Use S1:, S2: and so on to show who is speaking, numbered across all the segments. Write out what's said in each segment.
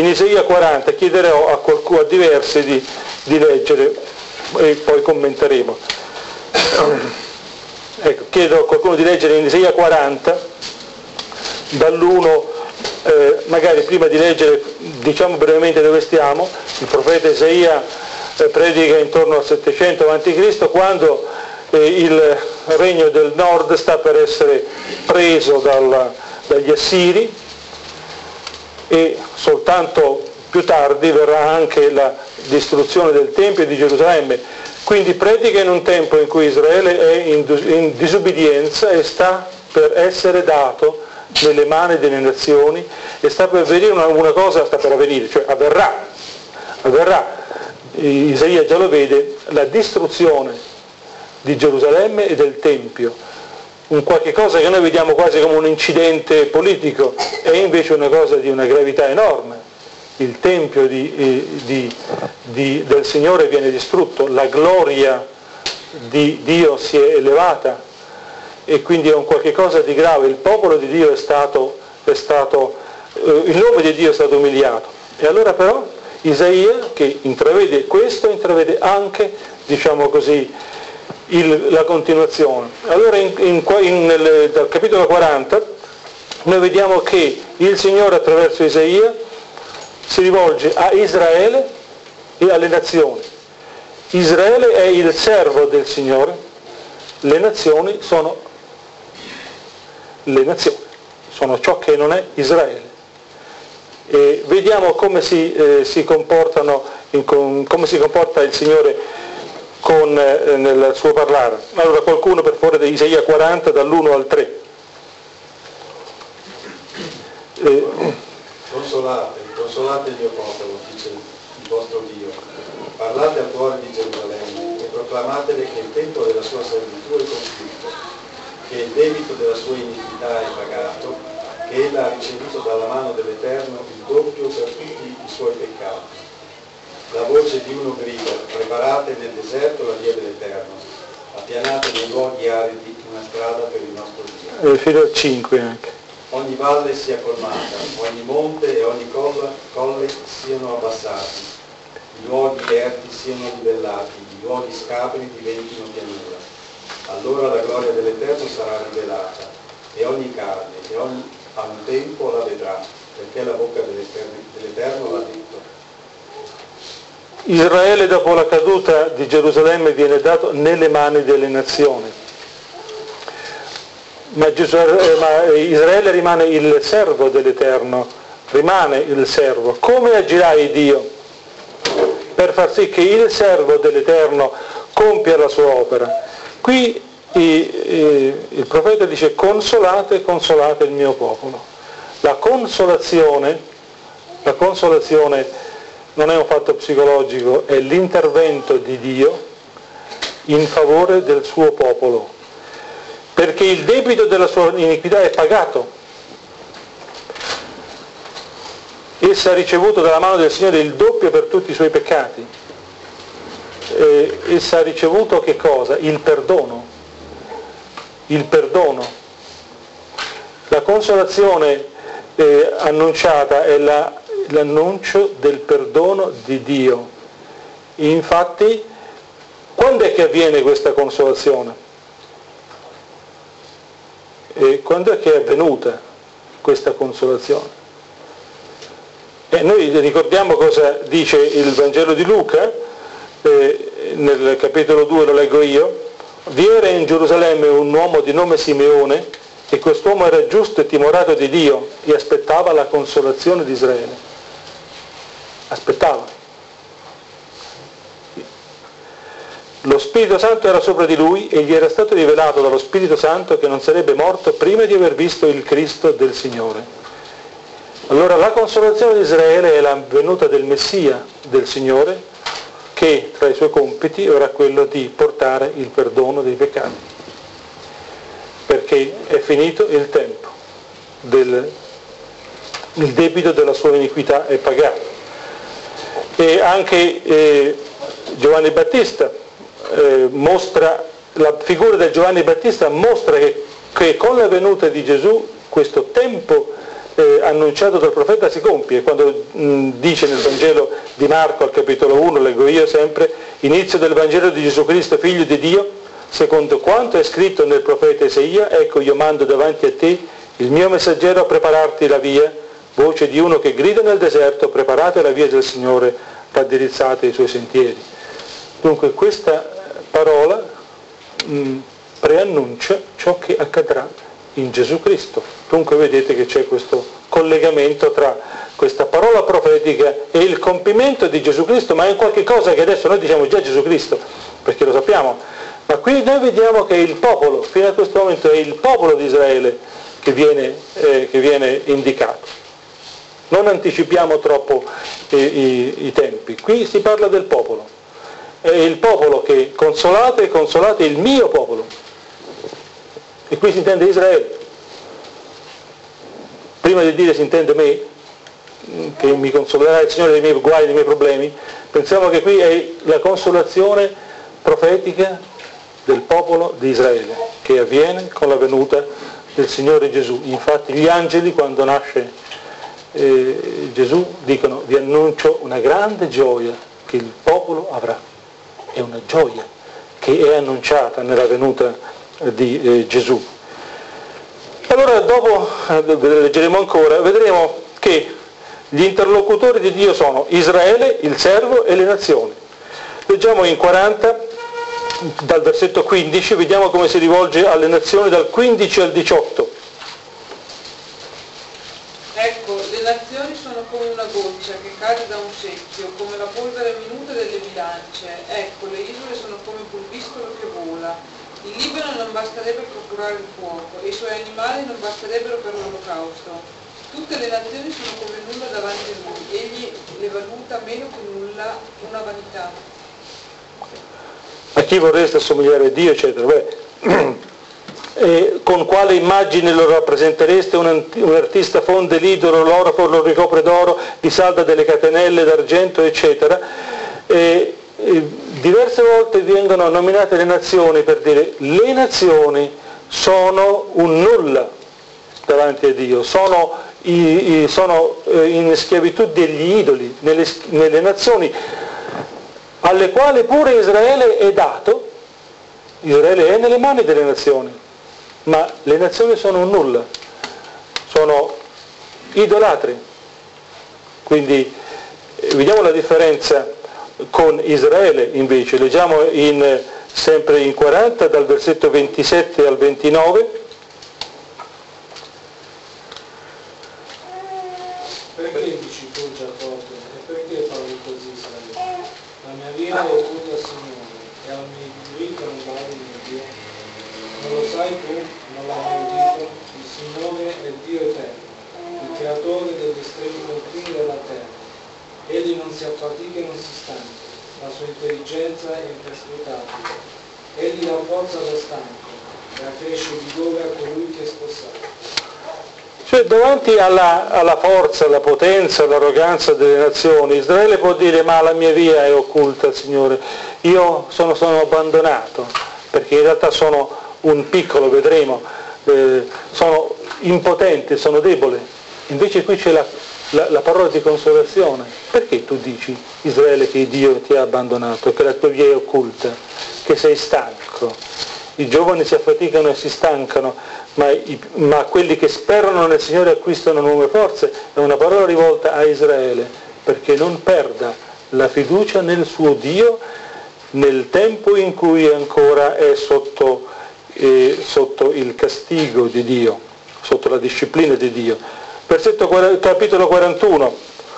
S1: In Isaia 40 chiederò a diversi di leggere e poi commenteremo. Ecco, chiedo a qualcuno di leggere in Isaia 40 dall'1, magari prima di leggere diciamo brevemente dove stiamo. Il profeta Isaia predica intorno al 700 a.C., quando il regno del nord sta per essere preso dagli Assiri, e soltanto più tardi verrà anche la distruzione del Tempio di Gerusalemme. Quindi predica in un tempo in cui Israele è in disubbidienza e sta per essere dato nelle mani delle nazioni, e sta per avvenire una cosa, sta per avvenire, cioè avverrà, Isaia già lo vede, la distruzione di Gerusalemme e del Tempio, un qualche cosa che noi vediamo quasi come un incidente politico, è invece una cosa di una gravità enorme. Il Tempio del Signore viene distrutto, la gloria di Dio si è elevata, e quindi è un qualche cosa di grave. Il popolo di Dio il nome di Dio è stato umiliato. E allora però Isaia, che intravede questo, intravede anche, diciamo così, la continuazione. Allora dal capitolo 40 noi vediamo che il Signore attraverso Isaia si rivolge a Israele e alle nazioni. Israele è il servo del Signore, le nazioni sono ciò che non è Israele. E vediamo come si comporta il Signore nel suo parlare. Allora qualcuno per favore di Isaia 40 dall'1 al 3.
S2: Consolate il mio popolo, dice il vostro Dio, parlate al cuore di Gerusalemme e proclamatele che il tempo della sua servitù è compiuto, che il debito della sua iniquità è pagato, che ella ha ricevuto dalla mano dell'Eterno il doppio per tutti i suoi peccati. La voce di uno grida: preparate nel deserto la via dell'Eterno, appianate nei luoghi aridi una strada per il nostro Dio.
S1: Fino al 5 anche.
S2: Ogni valle sia colmata, ogni monte e ogni colle siano abbassati, i luoghi erti siano livellati, i luoghi scabri diventino pianura. Allora la gloria dell'Eterno sarà rivelata, e ogni carne, a un tempo la vedrà, perché la bocca dell'Eterno l'ha detto.
S1: Israele dopo la caduta di Gerusalemme viene dato nelle mani delle nazioni. Ma Israele rimane il servo dell'Eterno, rimane il servo. Come agirai Dio per far sì che il servo dell'Eterno compia la sua opera? Qui il profeta dice: consolate il mio popolo. La consolazione non è un fatto psicologico, è l'intervento di Dio in favore del suo popolo, perché il debito della sua iniquità è pagato. Essa ha ricevuto dalla mano del Signore il doppio per tutti i suoi peccati. Essa ha ricevuto che cosa? Il perdono. La consolazione annunciata è l'annuncio del perdono di Dio. Infatti, quando è che avviene questa consolazione? Quando è che è avvenuta questa consolazione? Noi ricordiamo cosa dice il Vangelo di Luca, nel capitolo 2 lo leggo io. Vi era in Gerusalemme un uomo di nome Simeone, e quest'uomo era giusto e timorato di Dio e aspettava la consolazione di Israele. Aspettava. Lo Spirito Santo era sopra di lui e gli era stato rivelato dallo Spirito Santo che non sarebbe morto prima di aver visto il Cristo del Signore. Allora la consolazione di Israele è la venuta del Messia, del Signore, che tra i suoi compiti era quello di portare il perdono dei peccati, perché è finito il tempo, il debito della sua iniquità è pagato. E anche Giovanni Battista mostra, la figura del Giovanni Battista mostra che con la venuta di Gesù questo tempo annunciato dal profeta si compie, quando dice nel Vangelo di Marco al capitolo 1, leggo io sempre, inizio del Vangelo di Gesù Cristo, figlio di Dio, secondo quanto è scritto nel profeta Isaia, ecco io mando davanti a te il mio messaggero a prepararti la via, voce di uno che grida nel deserto, preparate la via del Signore, raddrizzate i suoi sentieri. Dunque questa parola preannuncia ciò che accadrà in Gesù Cristo. Dunque vedete che c'è questo collegamento tra questa parola profetica e il compimento di Gesù Cristo, ma è qualche cosa che adesso noi diciamo già Gesù Cristo, perché lo sappiamo, ma qui noi vediamo che il popolo, fino a questo momento è il popolo di Israele che viene indicato. Non anticipiamo troppo i tempi, qui si parla del popolo, è il popolo che consolate il mio popolo, e qui si intende Israele. Prima di dire si intende me, che mi consolerà il Signore dei miei guai, dei miei problemi, pensiamo che qui è la consolazione profetica del popolo di Israele, che avviene con la venuta del Signore Gesù. Infatti gli angeli, quando nasce Gesù, dicono: vi annuncio una grande gioia che il popolo avrà. È una gioia che è annunciata nella venuta di Gesù. Allora dopo, leggeremo ancora, vedremo che gli interlocutori di Dio sono Israele, il servo e le nazioni. Leggiamo in 40, dal versetto 15, vediamo come si rivolge alle nazioni dal 15 al 18.
S3: Ecco, le nazioni sono come una goccia che cade da un secchio, come la polvere minuta delle bilance. Ecco, le isole sono come un pulviscolo che vola. Il Libano non basterebbe procurare il fuoco, e i suoi animali non basterebbero per l'olocausto. Tutte le nazioni sono come nulla davanti a lui, egli le valuta meno che nulla, una vanità.
S1: A chi vorreste assomigliare a Dio, eccetera. Con quale immagine lo rappresentereste? Un artista fonde l'idolo, l'oro lo ricopre d'oro, vi salda delle catenelle d'argento, eccetera. Diverse volte vengono nominate le nazioni per dire le nazioni sono un nulla davanti a Dio, sono in schiavitù degli idoli, nelle nazioni alle quali pure Israele è dato. Israele è nelle mani delle nazioni, ma le nazioni sono un nulla, sono idolatri. Quindi vediamo la differenza con Israele invece. Leggiamo sempre in 40 dal versetto 27 al 29.
S4: Perché dici tu Giacobbe, e perché parli così Israele? La mia via è occulta al Signore, e al mio diritto non vale il mio Dio. Non lo sai tu, non l'hai mai udito? Il Signore è il Dio eterno, il creatore degli estremi confini della terra. Egli non si affatica e non si stanca, la sua intelligenza è imperscrutabile. Egli dà forza allo stanco e accresce vigore a colui che è spossato.
S1: Cioè, davanti alla forza, alla potenza, all'arroganza delle nazioni, Israele può dire: ma la mia via è occulta al Signore, io sono abbandonato, perché in realtà sono un piccolo, vedremo, sono impotente, sono debole. Invece qui c'è la parola di consolazione. Perché tu dici, Israele, che Dio ti ha abbandonato, che la tua via è occulta, che sei stanco? I giovani si affaticano e si stancano, ma quelli che sperano nel Signore acquistano nuove forze. È una parola rivolta a Israele, perché non perda la fiducia nel suo Dio nel tempo in cui ancora è sotto il castigo di Dio, sotto la disciplina di Dio. Capitolo 41,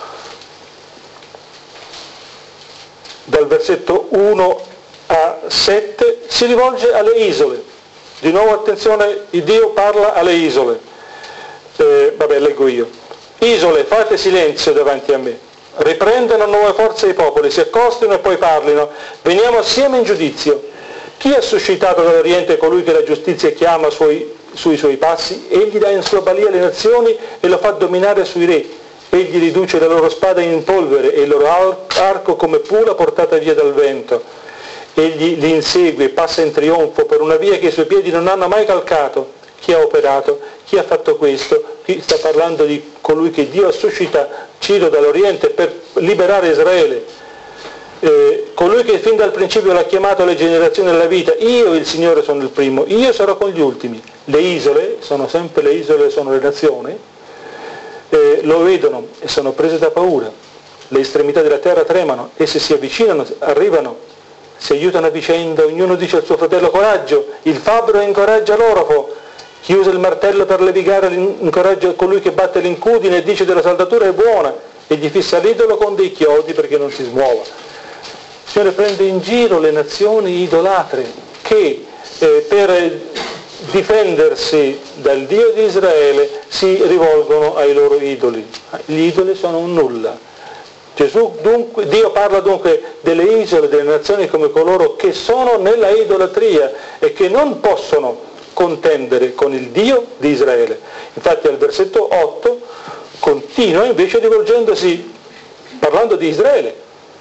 S1: dal versetto 1 a 7, si rivolge alle isole. Di nuovo attenzione, il Dio parla alle isole. Leggo io. Isole, fate silenzio davanti a me. Riprendano nuove forze i popoli, si accostino e poi parlino. Veniamo assieme in giudizio. Chi ha suscitato dall'Oriente colui che la giustizia chiama sui suoi passi? Egli dà in sua balia le nazioni e lo fa dominare sui re. Egli riduce la loro spada in polvere e il loro arco come pula portata via dal vento. Egli li insegue e passa in trionfo per una via che i suoi piedi non hanno mai calcato. chi ha operato, chi ha fatto questo, qui sta parlando di colui che Dio suscita Ciro dall'Oriente per liberare Israele, colui che fin dal principio l'ha chiamato alle generazioni della vita. Io il Signore sono il primo, io sarò con gli ultimi. Le isole, sono sempre le isole, sono le nazioni, lo vedono e sono prese da paura, le estremità della terra tremano, esse si avvicinano, arrivano, si aiutano a vicenda, ognuno dice al suo fratello coraggio, il fabbro incoraggia l'orafo, chi usa il martello per levigare incoraggia colui che batte l'incudine e dice della saldatura è buona e gli fissa l'idolo con dei chiodi perché non si smuova. Il Signore prende in giro le nazioni idolatre che per difendersi dal Dio di Israele si rivolgono ai loro idoli. Gli idoli sono un nulla. Dio parla dunque delle isole, delle nazioni come coloro che sono nella idolatria e che non possono contendere con il Dio di Israele. Infatti al versetto 8 continua invece rivolgendosi, parlando di Israele.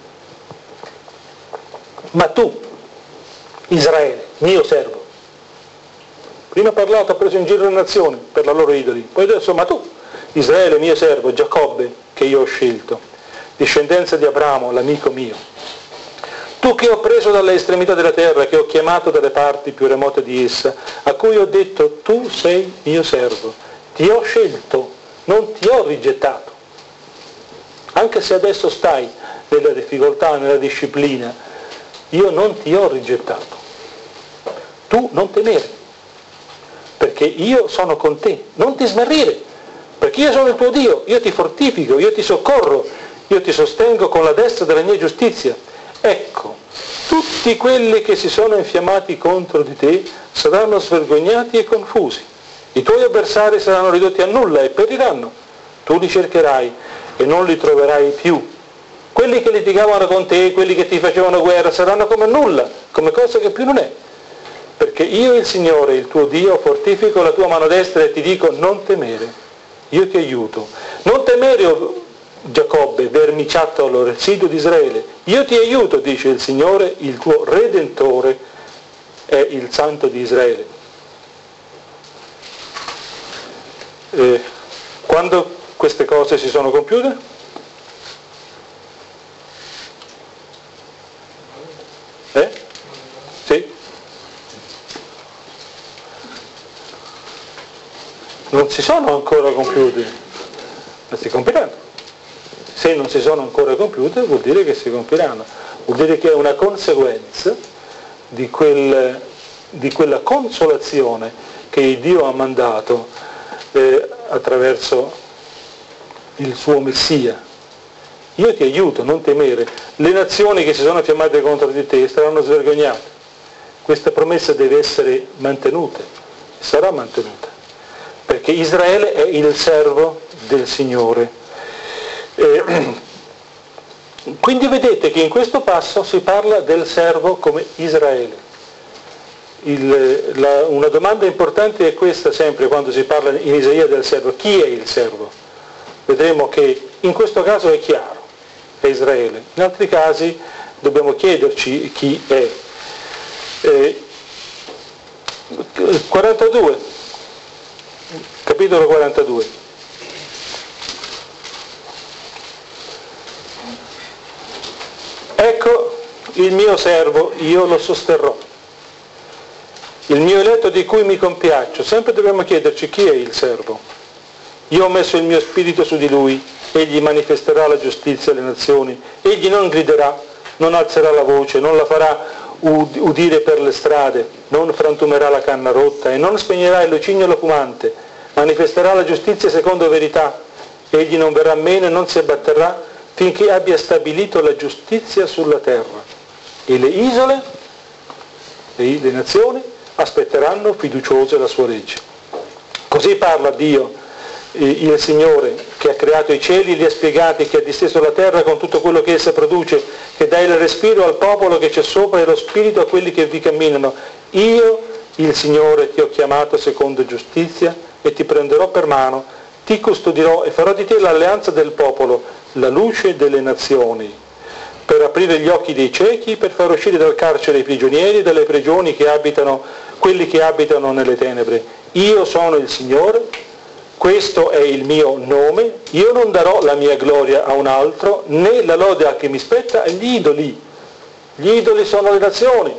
S1: Ma tu, Israele, mio servo, prima ha parlato, ha preso in giro le nazioni per la loro idoli, poi adesso, ma tu, Israele, mio servo, Giacobbe, che io ho scelto, discendenza di Abramo, l'amico mio, tu che ho preso dalle estremità della terra, che ho chiamato dalle parti più remote di essa, a cui ho detto, tu sei mio servo, ti ho scelto, non ti ho rigettato. Anche se adesso stai nella difficoltà, nella disciplina, io non ti ho rigettato. Tu non temere, perché io sono con te, non ti smarrire, perché io sono il tuo Dio, io ti fortifico, io ti soccorro, io ti sostengo con la destra della mia giustizia. Ecco, tutti quelli che si sono infiammati contro di te saranno svergognati e confusi. I tuoi avversari saranno ridotti a nulla e periranno. Tu li cercherai e non li troverai più. Quelli che litigavano con te, quelli che ti facevano guerra, saranno come nulla, come cosa che più non è. Perché io, il Signore, il tuo Dio, fortifico la tua mano destra e ti dico non temere, io ti aiuto. Non temere, oh Giacobbe, vermiciattolo, residuo di Israele. Io ti aiuto, dice il Signore, il tuo Redentore è il Santo di Israele. Quando queste cose si sono compiute? Sì? Non si sono ancora compiute, ma si compiranno. Se non si sono ancora compiute vuol dire che si compiranno, vuol dire che è una conseguenza di quella consolazione che Dio ha mandato attraverso il suo Messia. Io ti aiuto, non temere. Le nazioni che si sono fiammate contro di te saranno svergognate. Questa promessa deve essere mantenuta, sarà mantenuta, perché Israele è il servo del Signore. Quindi vedete che in questo passo si parla del servo come Israele. Una domanda importante è questa sempre quando si parla in Isaia del servo. Chi è il servo? Vedremo che in questo caso è chiaro, è Israele. In altri casi dobbiamo chiederci chi è. 42, capitolo 42. Ecco il mio servo, io lo sosterrò. Il mio eletto di cui mi compiaccio. Sempre dobbiamo chiederci chi è il servo. Io ho messo il mio spirito su di lui, egli manifesterà la giustizia alle nazioni, egli non griderà, non alzerà la voce, non la farà udire per le strade, non frantumerà la canna rotta e non spegnerà il lucignolo fumante, manifesterà la giustizia secondo verità, egli non verrà meno e non si abbatterà finché abbia stabilito la giustizia sulla terra. E le isole, le nazioni, aspetteranno fiduciose la sua legge. Così parla Dio, il Signore, che ha creato i cieli, li ha spiegati, che ha disteso la terra con tutto quello che essa produce, che dà il respiro al popolo che c'è sopra e lo spirito a quelli che vi camminano. Io, il Signore, ti ho chiamato secondo giustizia e ti prenderò per mano, ti custodirò e farò di te l'alleanza del popolo, la luce delle nazioni, per aprire gli occhi dei ciechi, per far uscire dal carcere i prigionieri, dalle prigioni che abitano quelli che abitano nelle tenebre. io sono il Signore, questo è il mio nome, io non darò la mia gloria a un altro, né la lode a chi mi spetta agli idoli. Gli idoli sono le nazioni.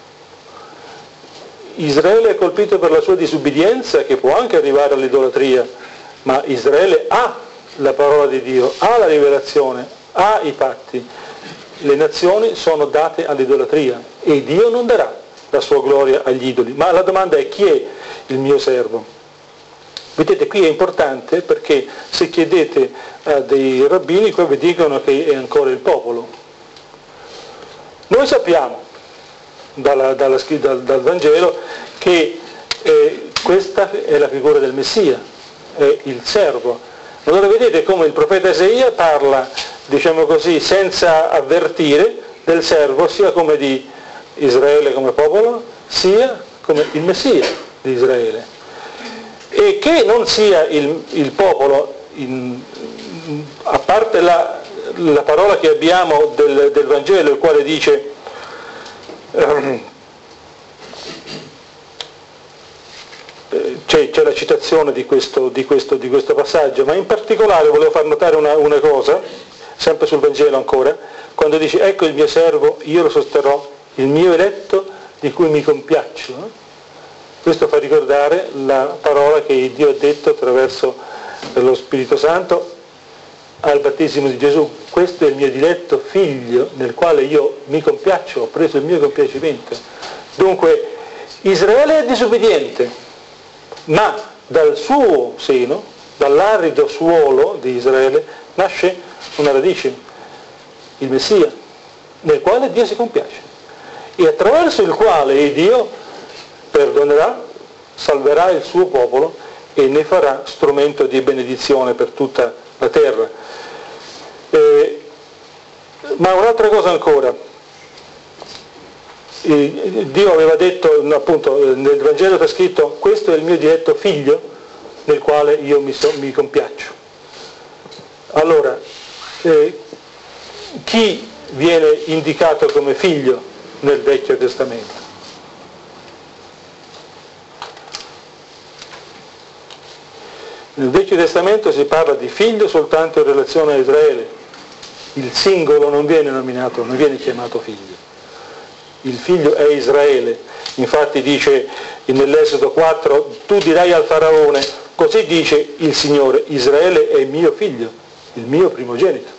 S1: Israele è colpito per la sua disubbidienza, che può anche arrivare all'idolatria, ma Israele ha la parola di Dio, ha la rivelazione, ha i patti. Le nazioni sono date all'idolatria e Dio non darà la sua gloria agli idoli. Ma la domanda è: chi è il mio servo? Vedete, qui è importante, perché se chiedete a dei rabbini, poi vi dicono che è ancora il popolo. Noi sappiamo dal Vangelo che questa è la figura del Messia, è il servo. Allora vedete come il profeta Isaia parla, diciamo così, senza avvertire del servo, sia come di Israele come popolo, sia come il Messia di Israele. E che non sia il popolo, a parte la parola che abbiamo del Vangelo, il quale dice c'è la citazione di questo passaggio, ma in particolare volevo far notare una cosa, sempre sul Vangelo ancora, quando dice: ecco il mio servo, io lo sosterrò, il mio eletto di cui mi compiaccio. Questo fa ricordare la parola che Dio ha detto attraverso lo Spirito Santo al battesimo di Gesù: questo è il mio diletto figlio nel quale io mi compiaccio, ho preso il mio compiacimento. Dunque Israele è disobbediente, ma dal suo seno, dall'arido suolo di Israele, nasce una radice, il Messia, nel quale Dio si compiace e attraverso il quale Dio perdonerà, salverà il suo popolo e ne farà strumento di benedizione per tutta la terra. Ma un'altra cosa ancora, Dio aveva detto, appunto, nel Vangelo c'è scritto: questo è il mio diletto figlio nel quale io mi compiaccio. Allora, chi viene indicato come figlio nel Vecchio Testamento? Nel Vecchio Testamento si parla di figlio soltanto in relazione a Israele. Il singolo non viene nominato, non viene chiamato figlio. Il figlio è Israele. Infatti dice nell'Esodo 4: tu dirai al faraone, così dice il Signore, Israele è mio figlio, il mio primogenito.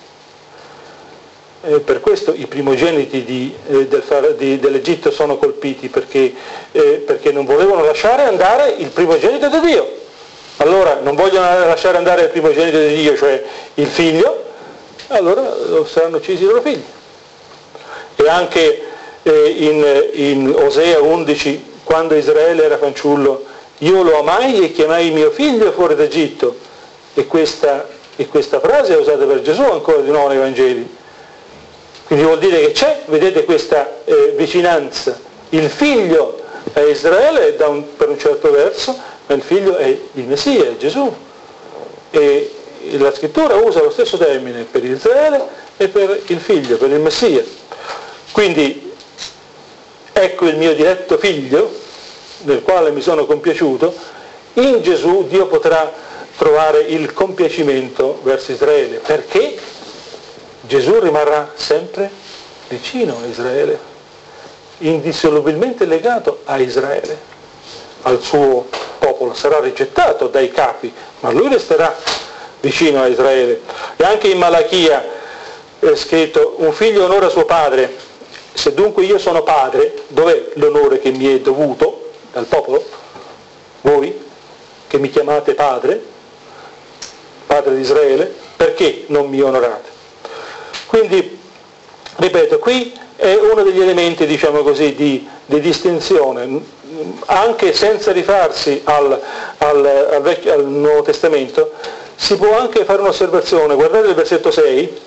S1: Per questo i primogeniti dell'Egitto sono colpiti, perché non volevano lasciare andare il primogenito di Dio. Allora non vogliono lasciare andare il primogenito di Dio, cioè il figlio, allora saranno uccisi i loro figli. E anche in Osea 11, quando Israele era fanciullo, io lo amai e chiamai mio figlio fuori d'Egitto. E questa frase è usata per Gesù ancora di nuovo nei Vangeli. Quindi vuol dire che c'è, vedete, questa vicinanza. Il figlio è Israele per un certo verso, ma il figlio è il Messia, è Gesù. E la scrittura usa lo stesso termine per Israele e per il figlio, per il Messia. Quindi ecco il mio diletto figlio nel quale mi sono compiaciuto. In Gesù Dio potrà trovare il compiacimento verso Israele, perché Gesù rimarrà sempre vicino a Israele, indissolubilmente legato a Israele, al suo popolo. Sarà rigettato dai capi, ma lui resterà vicino a Israele. E anche in Malachia è scritto: un figlio onora suo padre. Se dunque io sono padre, dov'è l'onore che mi è dovuto dal popolo? Voi che mi chiamate padre di Israele, perché non mi onorate? Quindi, ripeto, qui è uno degli elementi, diciamo così, di distinzione, anche senza rifarsi al Nuovo Testamento. Si può anche fare un'osservazione. Guardate il versetto 6: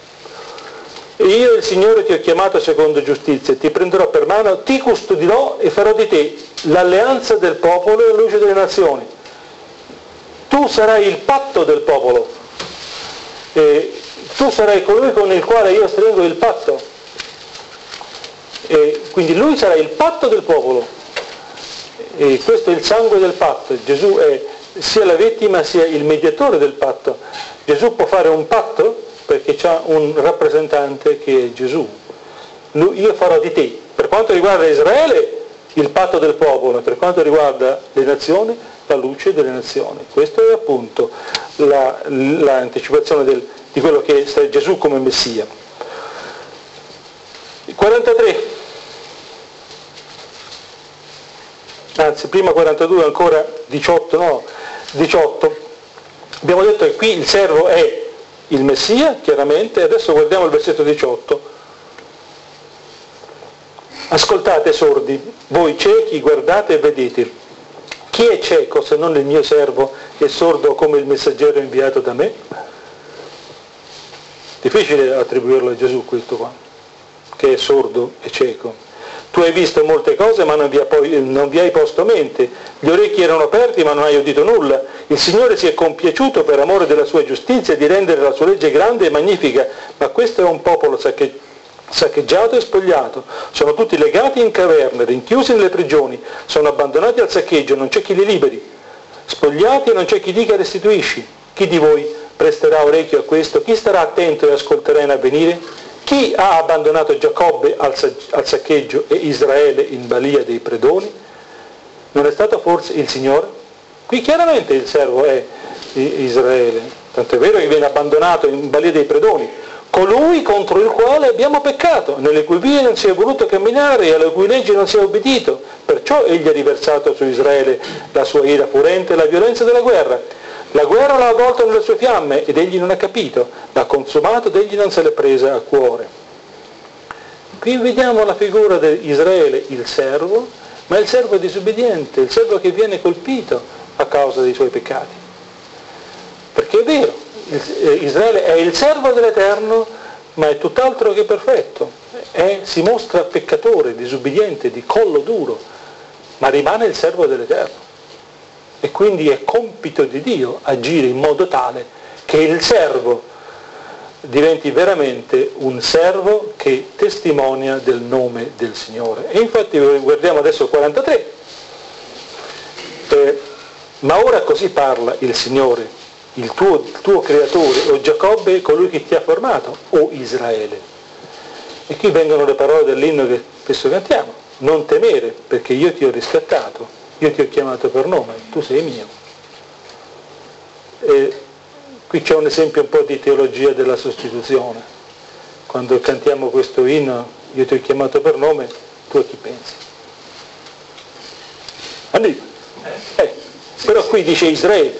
S1: io il Signore ti ho chiamato secondo giustizia, ti prenderò per mano, ti custodirò e farò di te l'alleanza del popolo e la luce delle nazioni. Tu sarai il patto del popolo, tu sarai colui con il quale io stringo il patto. Quindi lui sarà il patto del popolo. E questo è il sangue del patto. Gesù è sia la vittima sia il mediatore del patto. Gesù può fare un patto perché c'ha un rappresentante che è Gesù. Io farò di te. Per quanto riguarda Israele, il patto del popolo, per quanto riguarda le nazioni, la luce delle nazioni. Questo è appunto l'anticipazione di quello che è Gesù come Messia. 43. Anzi, prima 42, ancora 18. Abbiamo detto che qui il servo è il Messia, chiaramente, adesso guardiamo il versetto 18. Ascoltate sordi, voi ciechi, guardate e vedete. Chi è cieco se non il mio servo e sordo come il messaggero inviato da me? Difficile attribuirlo a Gesù questo qua, che è sordo e cieco. Tu hai visto molte cose ma non vi hai posto mente, gli orecchi erano aperti ma non hai udito nulla. Il Signore si è compiaciuto per amore della sua giustizia di rendere la sua legge grande e magnifica, ma questo è un popolo saccheggiato e spogliato, sono tutti legati in caverne, rinchiusi nelle prigioni, sono abbandonati al saccheggio, non c'è chi li liberi, spogliati e non c'è chi dica restituisci. Chi di voi presterà orecchio a questo? Chi starà attento e ascolterà in avvenire? Chi ha abbandonato Giacobbe al saccheggio e Israele in balia dei predoni? Non è stato forse il Signore? Qui chiaramente il servo è Israele, tanto è vero che viene abbandonato in balia dei predoni, colui contro il quale abbiamo peccato, nelle cui vie non si è voluto camminare e alle cui leggi non si è obbedito, perciò egli ha riversato su Israele la sua ira furente e la violenza della guerra. La guerra l'ha avvolto nelle sue fiamme ed egli non ha capito, l'ha consumato ed egli non se l'è presa a cuore. Qui vediamo la figura di Israele, il servo, ma il servo disobbediente, il servo che viene colpito a causa dei suoi peccati. Perché è vero, Israele è il servo dell'Eterno, ma è tutt'altro che perfetto, si mostra peccatore, disobbediente, di collo duro, ma rimane il servo dell'Eterno. E quindi è compito di Dio agire in modo tale che il servo diventi veramente un servo che testimonia del nome del Signore. E infatti guardiamo adesso il 43. Ma ora così parla il Signore, il tuo creatore, o Giacobbe, colui che ti ha formato, o Israele. E qui vengono le parole dell'inno che spesso cantiamo: non temere, perché io ti ho riscattato, io ti ho chiamato per nome, tu sei mio. E qui c'è un esempio un po' di teologia della sostituzione. Quando cantiamo questo inno, io ti ho chiamato per nome, tu a chi pensi? Andiamo. Però qui dice Israele.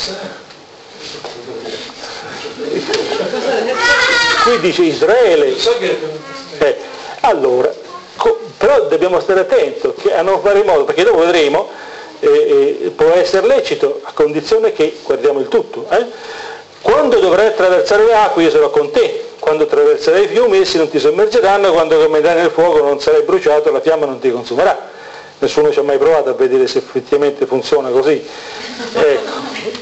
S1: Qui dice Israele. Allora, però dobbiamo stare attenti a non fare in modo, perché dopo vedremo, può essere lecito a condizione che guardiamo il tutto. Quando dovrai attraversare le acque io sarò con te, quando attraverserai i fiumi essi non ti sommergeranno, quando camminerai nel fuoco non sarai bruciato, la fiamma non ti consumerà. Nessuno ci ha mai provato a vedere se effettivamente funziona così. Ecco.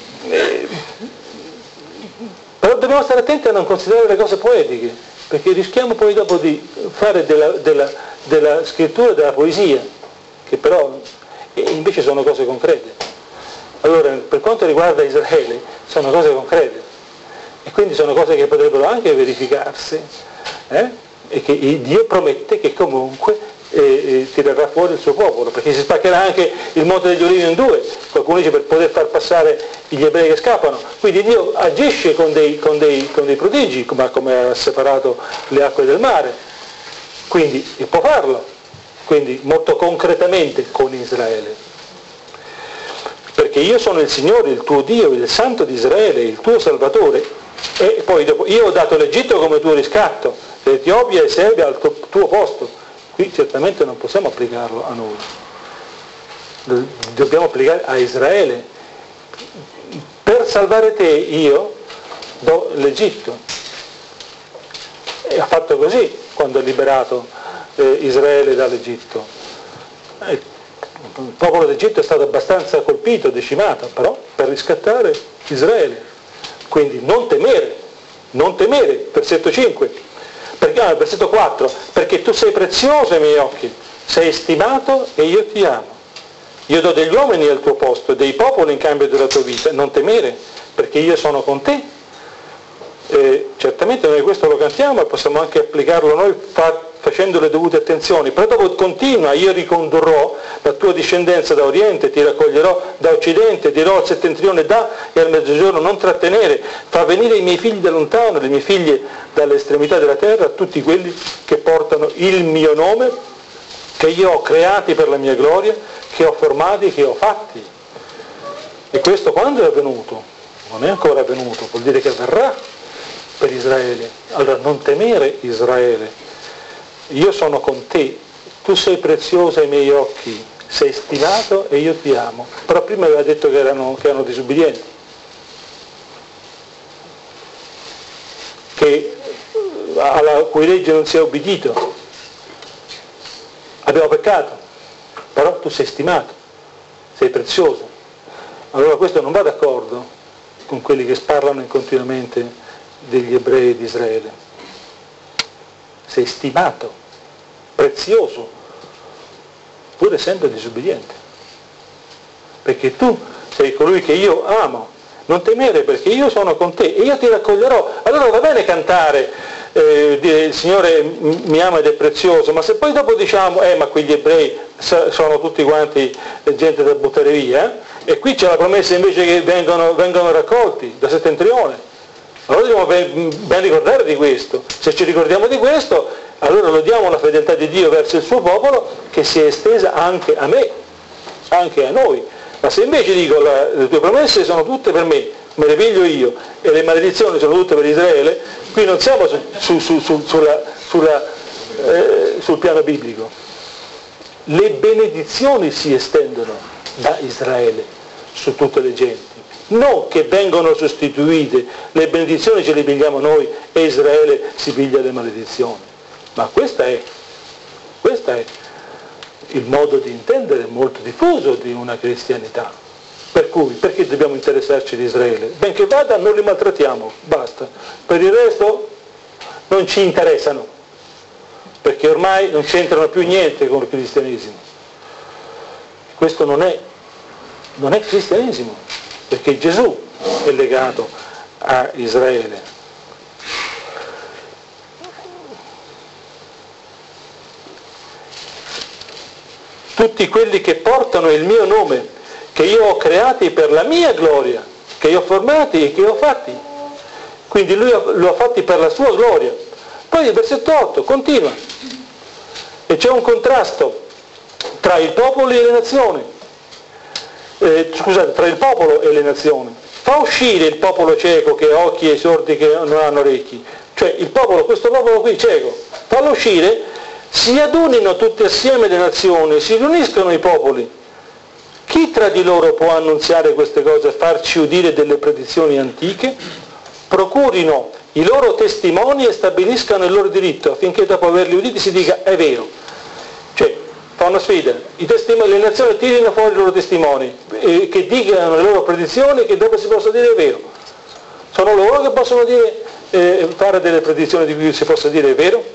S1: Però dobbiamo stare attenti a non considerare le cose poetiche, perché rischiamo poi dopo di fare della scrittura della poesia, che però invece sono cose concrete. Allora, per quanto riguarda Israele, sono cose concrete, e quindi sono cose che potrebbero anche verificarsi, e che Dio promette che comunque tirerà fuori il suo popolo, perché si spaccherà anche il Monte degli Ulivi in due, qualcuno dice per poter far passare gli ebrei che scappano, quindi Dio agisce con dei prodigi, come ha separato le acque del mare, quindi può farlo, quindi molto concretamente con Israele, perché io sono il Signore, il tuo Dio, il Santo di Israele, il tuo Salvatore. E poi dopo, io ho dato l'Egitto come tuo riscatto, l'Etiopia e Serbia al tuo posto. Qui certamente non possiamo applicarlo a noi, dobbiamo applicare a Israele. Per salvare te io do l'Egitto. E ha fatto così quando ha liberato Israele dall'Egitto. Il popolo d'Egitto è stato abbastanza colpito, decimato, però per riscattare Israele. Quindi non temere, versetto 5. Versetto 4, perché tu sei prezioso ai miei occhi, sei stimato e io ti amo. Io do degli uomini al tuo posto, dei popoli in cambio della tua vita. Non temere, perché io sono con te. Certamente noi questo lo cantiamo e possiamo anche applicarlo noi facendo le dovute attenzioni, però dopo continua: io ricondurrò la tua discendenza da oriente, ti raccoglierò da occidente, dirò al settentrione da e al mezzogiorno non trattenere, fa venire i miei figli da lontano, le mie figlie dalle estremità della terra, tutti quelli che portano il mio nome, che io ho creati per la mia gloria, che ho formati, che ho fatti. E questo quando è avvenuto? Non è ancora avvenuto, vuol dire che avverrà per Israele. Allora non temere, Israele, io sono con te, tu sei prezioso ai miei occhi, sei stimato e io ti amo. Però prima aveva detto che erano disubbidienti, alla cui legge non si è obbedito, abbiamo peccato, però tu sei stimato, sei prezioso. Allora questo non va d'accordo con quelli che parlano continuamente degli ebrei di Israele. Sei stimato, prezioso, pure sempre disubbidiente, perché tu sei colui che io amo. Non temere, perché io sono con te e io ti raccoglierò. Allora va bene cantare, dire il Signore mi ama ed è prezioso, ma se poi dopo diciamo ma quegli ebrei sono tutti quanti gente da buttare via, e qui c'è la promessa invece che vengono raccolti da settentrione. Allora dobbiamo ben ricordare di questo. Se ci ricordiamo di questo, allora lodiamo la fedeltà di Dio verso il suo popolo, che si è estesa anche a me, anche a noi. Ma se invece dico le tue promesse sono tutte per me, me le piglio io, e le maledizioni sono tutte per Israele, qui non siamo sul piano biblico. Le benedizioni si estendono da Israele su tutte le genti, non che vengono sostituite, le benedizioni ce le pigliamo noi e Israele si piglia le maledizioni. Ma questo è il modo di intendere molto diffuso di una cristianità. Per cui, perché dobbiamo interessarci di Israele? Benché vada, non li maltrattiamo, basta. Per il resto non ci interessano, perché ormai non c'entrano più niente con il cristianesimo. Questo non è cristianesimo, perché Gesù è legato a Israele. Tutti quelli che portano il mio nome, che io ho creati per la mia gloria, che io ho formati e che ho fatti. Quindi lui lo ha fatti per la sua gloria. Poi il versetto 8 continua, e c'è un contrasto tra i popoli e le nazioni. Tra il popolo e le nazioni. Fa uscire il popolo cieco che ha occhi e i sordi che non hanno orecchi. Cioè questo popolo qui cieco, fallo uscire, si adunino tutti assieme le nazioni, si riuniscono i popoli. Chi tra di loro può annunziare queste cose, farci udire delle predizioni antiche? Procurino i loro testimoni e stabiliscano il loro diritto, affinché dopo averli uditi si dica è vero. Cioè, fa una sfida, le nazioni tirino fuori i loro testimoni, che dicano le loro predizioni, che dopo si possa dire è vero. Sono loro che possono fare delle predizioni di cui si possa dire è vero.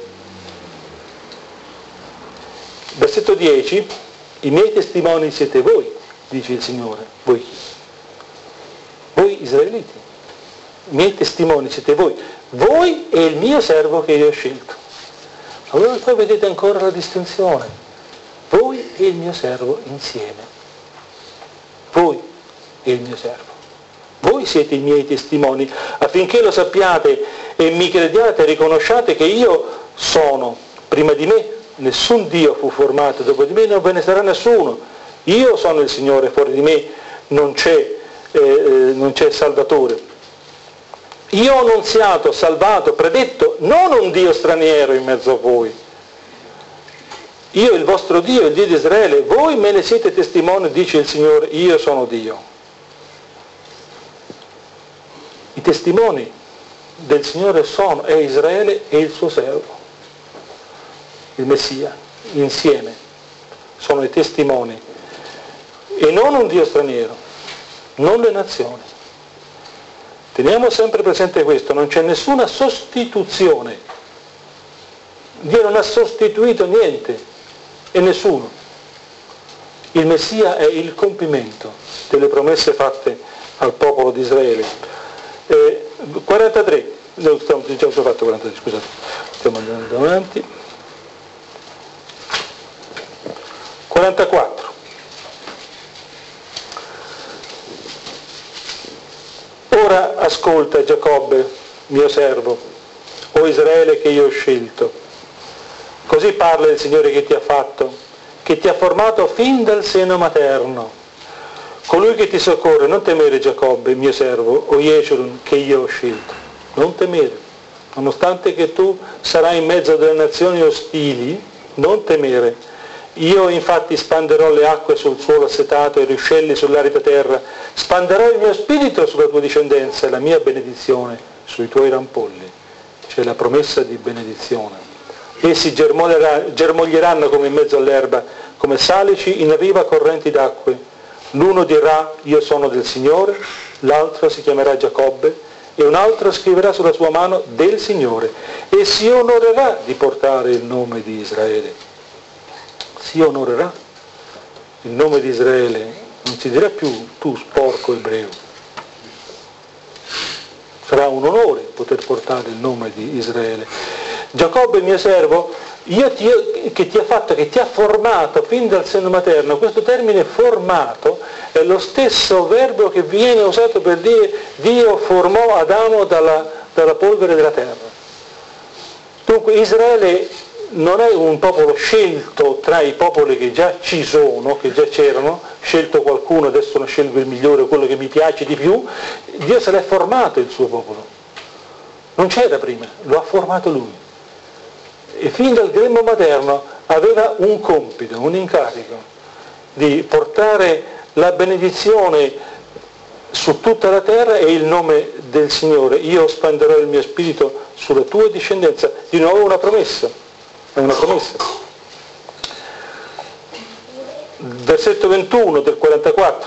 S1: Versetto 10, i miei testimoni siete voi, dice il Signore. Voi chi? Voi israeliti. I miei testimoni siete voi e il mio servo che io ho scelto. Allora poi vedete ancora la distinzione. Voi e il mio servo insieme. Voi e il mio servo. Voi siete i miei testimoni, affinché lo sappiate e mi crediate e riconosciate che io sono. Prima di me nessun Dio fu formato, dopo di me non ve ne sarà nessuno. Io sono il Signore, fuori di me non c'è Salvatore. Io ho annunziato, salvato, predetto, non un Dio straniero in mezzo a voi. Io il vostro Dio, il Dio di Israele, voi me ne siete testimoni, dice il Signore, io sono Dio. I testimoni del Signore è Israele e il suo servo, il Messia, insieme, sono i testimoni, e non un Dio straniero, non le nazioni. Teniamo sempre presente questo, non c'è nessuna sostituzione. Dio non ha sostituito niente e nessuno. Il Messia è il compimento delle promesse fatte al popolo di Israele. 43, no, già ho fatto 43, scusate, stiamo andando avanti. 44. Ora ascolta Giacobbe, mio servo, o Israele che io ho scelto. Così parla il Signore che ti ha fatto, che ti ha formato fin dal seno materno. Colui che ti soccorre, non temere Giacobbe, mio servo, o Jeshurun che io ho scelto. Non temere, nonostante che tu sarai in mezzo a delle nazioni ostili, non temere. Io infatti spanderò le acque sul suolo assetato e i ruscelli sull'arida terra, spanderò il mio spirito sulla tua discendenza e la mia benedizione sui tuoi rampolli. C'è la promessa di benedizione. Essi germoglieranno come in mezzo all'erba, come salici in riva correnti d'acque. L'uno dirà io sono del Signore, l'altro si chiamerà Giacobbe e un altro scriverà sulla sua mano del Signore e si onorerà di portare il nome di Israele. Si onorerà il nome di Israele, non si dirà più tu sporco ebreo. Sarà un onore poter portare il nome di Israele. Giacobbe mio servo, che ti ha fatto, che ti ha formato fin dal seno materno. Questo termine formato è lo stesso verbo che viene usato per dire Dio formò Adamo dalla polvere della terra. Dunque Israele non è un popolo scelto tra i popoli che già ci sono, che già c'erano, scelto qualcuno, adesso ne scelgo il migliore, quello che mi piace di più. Dio se l'è formato il suo popolo. Non c'era prima, lo ha formato lui. E fin dal grembo materno aveva un compito, un incarico, di portare la benedizione su tutta la terra e il nome del Signore. Io spanderò il mio spirito sulla tua discendenza. Di nuovo una promessa. È una promessa. Versetto 21 del 44.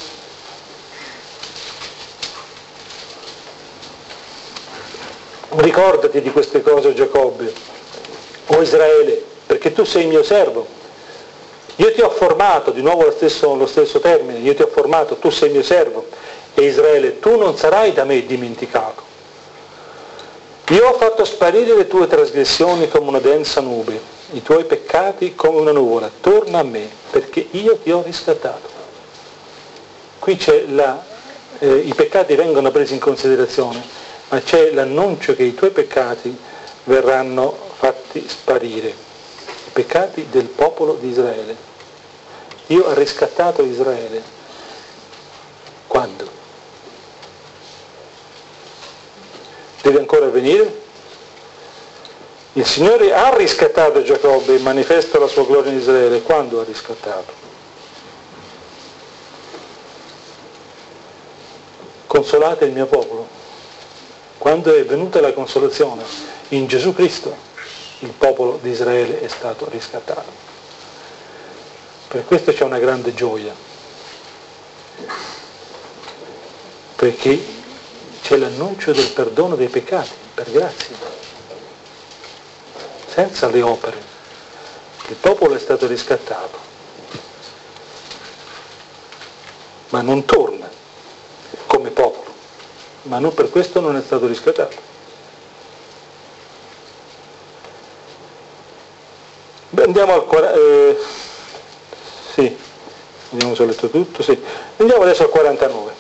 S1: Ricordati di queste cose, Giacobbe, o Israele, perché tu sei mio servo. Io ti ho formato, di nuovo lo stesso termine, io ti ho formato, tu sei mio servo. E Israele, tu non sarai da me dimenticato. Io ho fatto sparire le tue trasgressioni come una densa nube, i tuoi peccati come una nuvola. Torna a me, perché io ti ho riscattato. Qui c'è i peccati vengono presi in considerazione, ma c'è l'annuncio che i tuoi peccati verranno fatti sparire. I peccati del popolo di Israele. Dio ha riscattato Israele. Quando? Deve ancora avvenire? Il Signore ha riscattato Giacobbe e manifesta la sua gloria in Israele. Quando ha riscattato? Consolate il mio popolo. Quando è venuta la consolazione? In Gesù Cristo il popolo di Israele è stato riscattato. Per questo c'è una grande gioia. Perché c'è l'annuncio del perdono dei peccati, per grazia, senza le opere. Il popolo è stato riscattato, ma non torna come popolo, ma non per questo non è stato riscattato. Beh, andiamo al sì, vediamo se ho letto tutto, sì. Andiamo adesso al 49.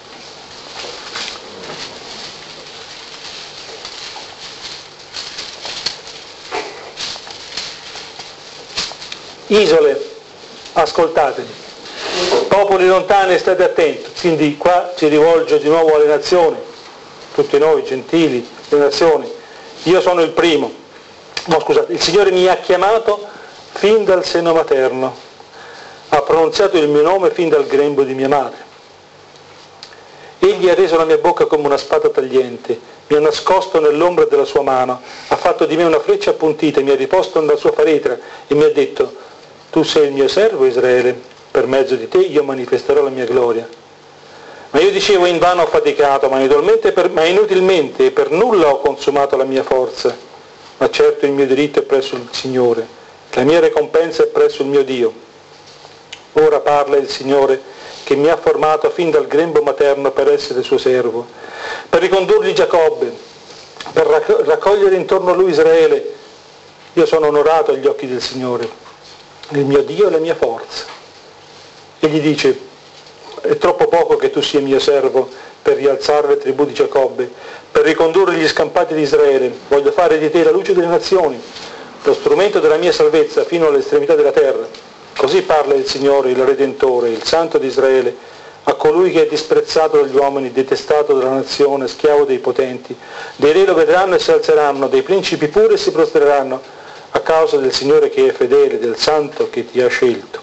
S1: Isole, ascoltatemi, popoli lontani, state attenti. Quindi qua ci rivolge di nuovo alle nazioni, tutti noi gentili, le nazioni. Io sono il primo, no scusate, il Signore mi ha chiamato fin dal seno materno, ha pronunziato il mio nome fin dal grembo di mia madre. Egli ha reso la mia bocca come una spada tagliente, mi ha nascosto nell'ombra della sua mano, ha fatto di me una freccia appuntita, mi ha riposto nella sua faretra e mi ha detto: tu sei il mio servo Israele, per mezzo di te io manifesterò la mia gloria. Ma io dicevo invano ho faticato, ma inutilmente e per nulla ho consumato la mia forza. Ma certo il mio diritto è presso il Signore, la mia ricompensa è presso il mio Dio. Ora parla il Signore, che mi ha formato fin dal grembo materno per essere suo servo, per ricondurgli Giacobbe, per raccogliere intorno a lui Israele. Io sono onorato agli occhi del Signore, il mio Dio e la mia forza. E gli dice: è troppo poco che tu sia mio servo per rialzare le tribù di Giacobbe, per ricondurre gli scampati di Israele. Voglio fare di te la luce delle nazioni, lo strumento della mia salvezza fino all'estremità della terra. Così parla il Signore, il Redentore, il Santo di Israele, a colui che è disprezzato dagli uomini, detestato dalla nazione, schiavo dei potenti. Dei re lo vedranno e si alzeranno, dei principi pure si prostreranno, a causa del Signore che è fedele, del Santo che ti ha scelto.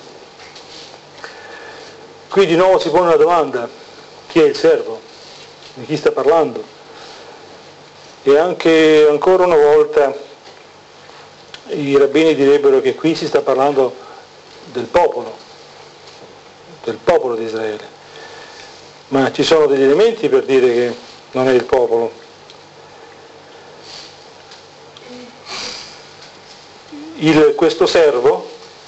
S1: Qui di nuovo si pone una domanda: chi è il servo? Di chi sta parlando? E anche ancora una volta i rabbini direbbero che qui si sta parlando del popolo di Israele, ma ci sono degli elementi per dire che non è il popolo. Questo servo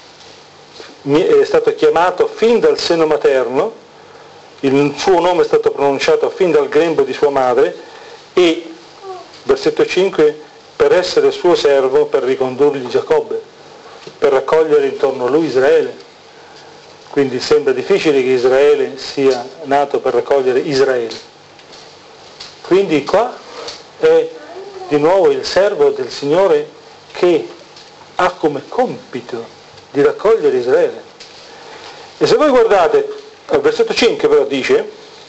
S1: è stato chiamato fin dal seno materno, il suo nome è stato pronunciato fin dal grembo di sua madre, e versetto 5, per essere suo servo, per ricondurgli Giacobbe, per raccogliere intorno a lui Israele. Quindi sembra difficile che Israele sia nato per raccogliere Israele. Quindi qua è di nuovo il servo del Signore che ha come compito di raccogliere Israele. E se voi guardate al versetto 5 però dice: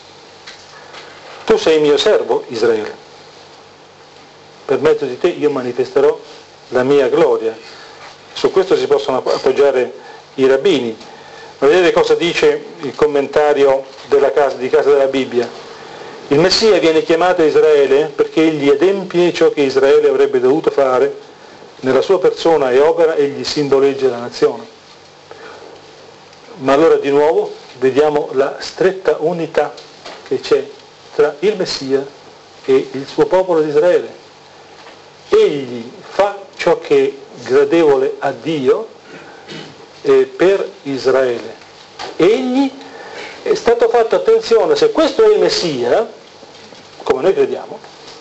S1: tu sei mio servo Israele, per mezzo di te io manifesterò la mia gloria. Su questo si possono appoggiare i rabbini. Ma vedete cosa dice il commentario di Casa della Bibbia? Il Messia viene chiamato Israele perché egli adempie ciò che Israele avrebbe dovuto fare. Nella sua persona e opera egli simboleggia la nazione. Ma allora di nuovo vediamo la stretta unità che c'è tra il Messia e il suo popolo di Israele. Egli fa ciò che è gradevole a Dio per Israele. Egli è stato fatto, attenzione, se questo è il Messia, come noi crediamo,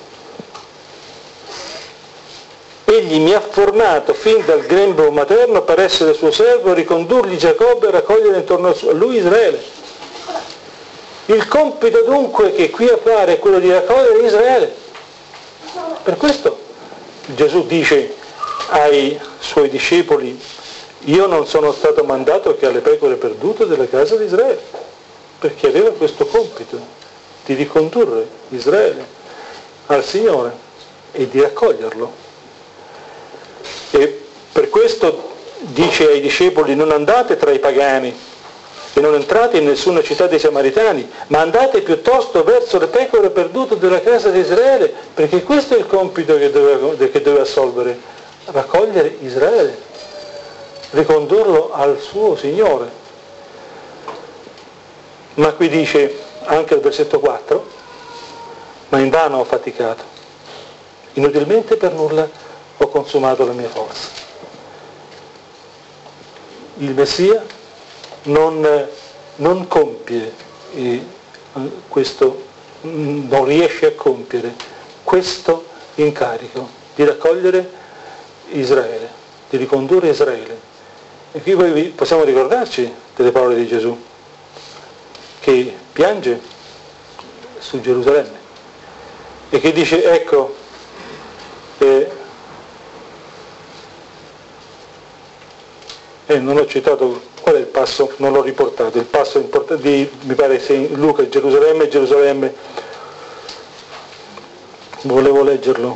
S1: egli mi ha formato fin dal grembo materno per essere suo servo, ricondurgli Giacobbe e raccogliere intorno a lui Israele. Il compito dunque che qui appare è quello di raccogliere Israele. Per questo Gesù dice ai suoi discepoli: io non sono stato mandato che alle pecore perdute della casa di Israele, perché aveva questo compito di ricondurre Israele al Signore e di raccoglierlo. E per questo dice ai discepoli: non andate tra i pagani e non entrate in nessuna città dei Samaritani, ma andate piuttosto verso le pecore perdute della casa di Israele, perché questo è il compito che deve assolvere: raccogliere Israele, ricondurlo al suo Signore. Ma qui dice anche al versetto 4: ma invano ho faticato, inutilmente per nulla ho consumato la mia forza. Il Messia non compie questo, non riesce a compiere questo incarico di raccogliere Israele, di ricondurre Israele. E qui poi possiamo ricordarci delle parole di Gesù, che piange su Gerusalemme e che dice: ecco, non ho citato qual è il passo, non l'ho riportato, il passo importante mi pare sia in Luca, Gerusalemme, volevo leggerlo.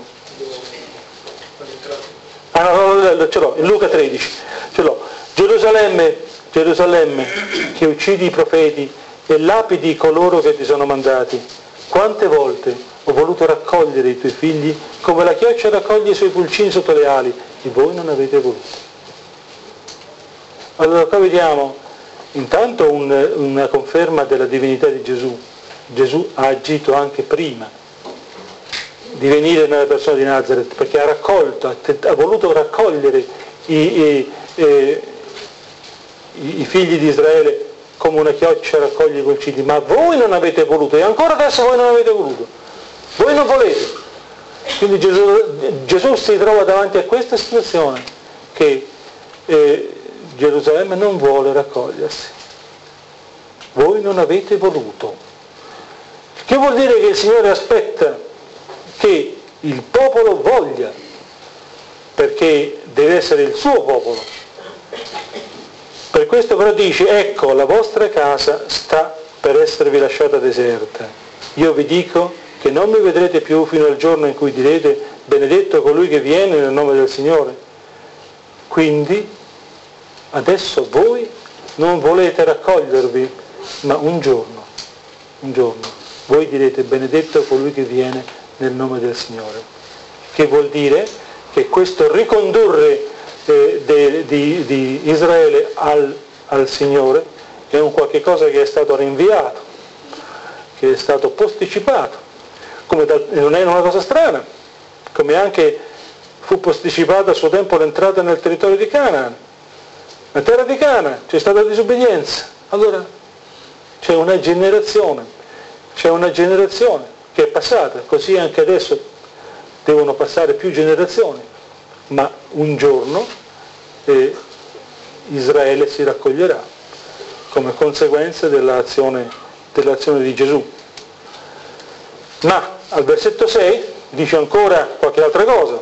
S1: No, ce l'ho, in Luca 13, ce l'ho. Gerusalemme, che uccidi i profeti e lapidi coloro che ti sono mandati, quante volte ho voluto raccogliere i tuoi figli come la chioccia raccoglie i suoi pulcini sotto le ali, e voi non avete voluto. Allora qua vediamo intanto una conferma della divinità di Gesù. Gesù ha agito anche prima di venire nella persona di Nazareth, perché ha voluto raccogliere i i figli di Israele come una chioccia raccoglie i colciti, ma voi non avete voluto, e ancora adesso voi non avete voluto, voi non volete. Quindi Gesù si trova davanti a questa situazione, che Gerusalemme non vuole raccogliersi, voi non avete voluto. Che vuol dire che il Signore aspetta che il popolo voglia, perché deve essere il suo popolo. Per questo però dice: ecco, la vostra casa sta per esservi lasciata deserta. Io vi dico che non mi vedrete più fino al giorno in cui direte: benedetto colui che viene nel nome del Signore. Quindi adesso voi non volete raccogliervi, ma un giorno voi direte: benedetto colui che viene nel nome del Signore. Che vuol dire che questo ricondurre di Israele al Signore è un qualche cosa che è stato rinviato, che è stato posticipato, non è una cosa strana, come anche fu posticipata a suo tempo l'entrata nel territorio di Canaan. La terra di Canaan c'è stata disobbedienza, allora c'è una generazione che è passata, così anche adesso devono passare più generazioni, ma un giorno Israele si raccoglierà come conseguenza dell'azione di Gesù. Ma al versetto 6 dice ancora qualche altra cosa.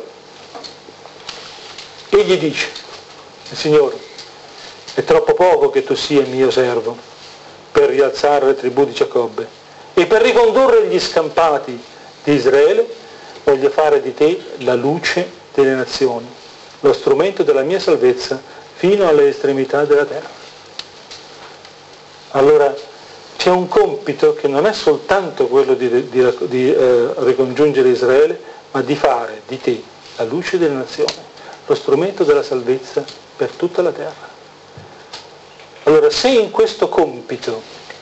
S1: Egli dice, il Signore: è troppo poco che tu sia mio servo per rialzare le tribù di Giacobbe e per ricondurre gli scampati di Israele. Voglio fare di te la luce delle nazioni, lo strumento della mia salvezza fino alle estremità della terra. Allora c'è un compito che non è soltanto quello di ricongiungere Israele, ma di fare di te la luce delle nazioni, lo strumento della salvezza per tutta la terra. Allora, se in questo compito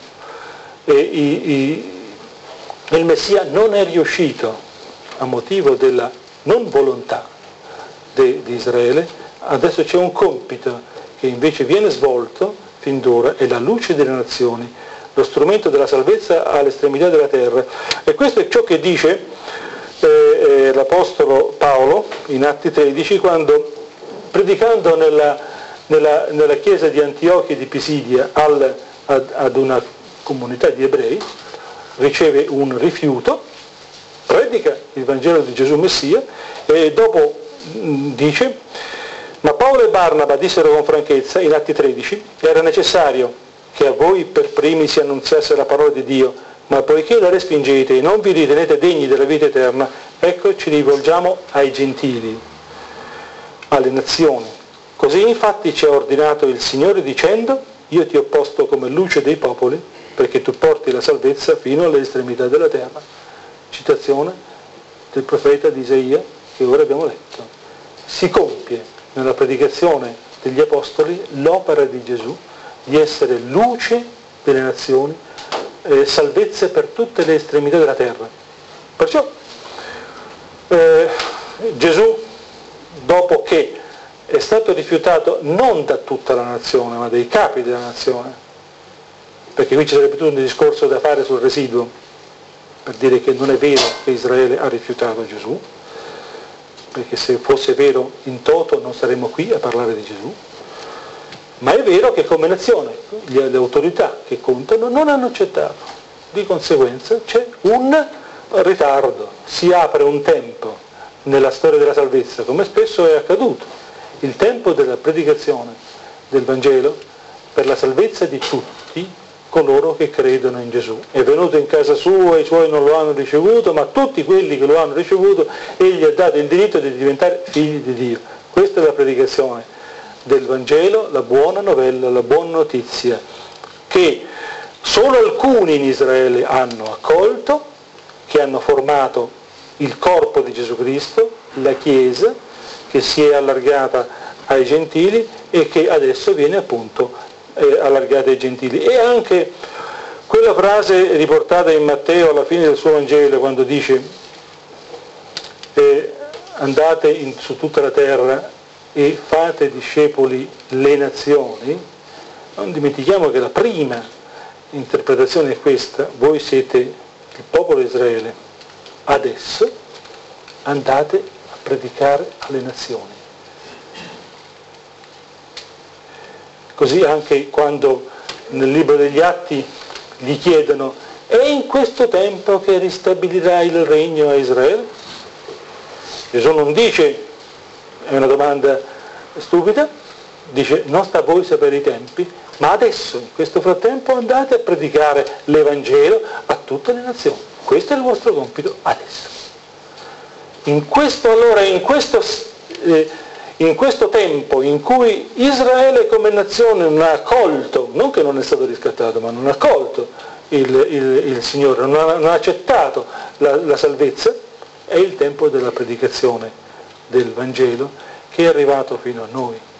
S1: il Messia non è riuscito a motivo della non volontà di Israele, adesso c'è un compito che invece viene svolto fin d'ora, è la luce delle nazioni, lo strumento della salvezza all'estremità della terra. E questo è ciò che dice l'Apostolo Paolo in Atti 13, quando, predicando nella chiesa di Antiochia e di Pisidia ad una comunità di ebrei, riceve un rifiuto, predica il Vangelo di Gesù Messia e dopo dice: ma Paolo e Barnaba dissero con franchezza in Atti 13: era necessario che a voi per primi si annunziasse la parola di Dio, ma poiché la respingete e non vi ritenete degni della vita eterna, ecco ci rivolgiamo ai gentili, alle nazioni. Così infatti ci ha ordinato il Signore dicendo: io ti ho posto come luce dei popoli, perché tu porti la salvezza fino alle estremità della terra. Citazione del profeta di Isaia che ora abbiamo letto. Si compie nella predicazione degli Apostoli l'opera di Gesù di essere luce delle nazioni, salvezza per tutte le estremità della terra. Perciò Gesù, dopo che è stato rifiutato non da tutta la nazione, ma dai capi della nazione, perché qui ci sarebbe tutto un discorso da fare sul residuo, per dire che non è vero che Israele ha rifiutato Gesù, perché se fosse vero in toto non saremmo qui a parlare di Gesù, ma è vero che come nazione le autorità che contano non hanno accettato, di conseguenza c'è un ritardo, si apre un tempo nella storia della salvezza, come spesso è accaduto, il tempo della predicazione del Vangelo per la salvezza di tutti coloro che credono in Gesù. È venuto in casa sua, i suoi non lo hanno ricevuto, ma tutti quelli che lo hanno ricevuto egli ha dato il diritto di diventare figli di Dio. Questa è la predicazione del Vangelo, la buona novella, la buona notizia, che solo alcuni in Israele hanno accolto, che hanno formato il corpo di Gesù Cristo, la Chiesa, che si è allargata ai gentili e che adesso viene appunto allargata ai gentili. E anche quella frase riportata in Matteo alla fine del suo Vangelo, quando dice andate su tutta la terra e fate discepoli le nazioni, Non dimentichiamo che la prima interpretazione è questa: voi siete il popolo di Israele, adesso andate a predicare alle nazioni. Così anche quando nel libro degli Atti gli chiedono: è in questo tempo che ristabilirai il regno a Israele? Gesù non dice, è una domanda stupida, dice non sta a voi sapere i tempi, ma adesso, in questo frattempo, andate a predicare l'Evangelo a tutte le nazioni. Questo è il vostro compito adesso. In questo tempo in cui Israele come nazione non ha accolto, non che non è stato riscattato, ma non ha accolto il Signore, non ha accettato la salvezza, è il tempo della predicazione del Vangelo che è arrivato fino a noi.